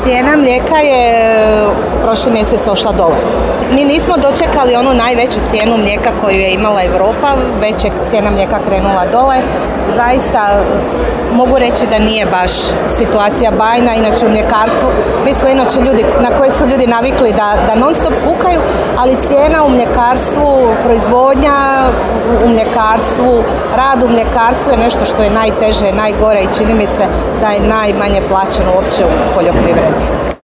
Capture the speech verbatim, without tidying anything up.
Cijena mlijeka je prošli mjesec ošla dole. Mi nismo dočekali onu najveću cijenu mlijeka koju je imala Europa, već je cijena mlijeka krenula dole. Zaista mogu reći da nije baš situacija bajna, inače u mljekarstvu, mi smo inače ljudi na koje su ljudi navikli da, da non stop kukaju, ali cijena u mljekarstvu, proizvodnja u mljekarstvu, rad u mljekarstvu je nešto što je najteže, najgore i čini mi se da je najmanje plaćeno uopće u poljoprivredi.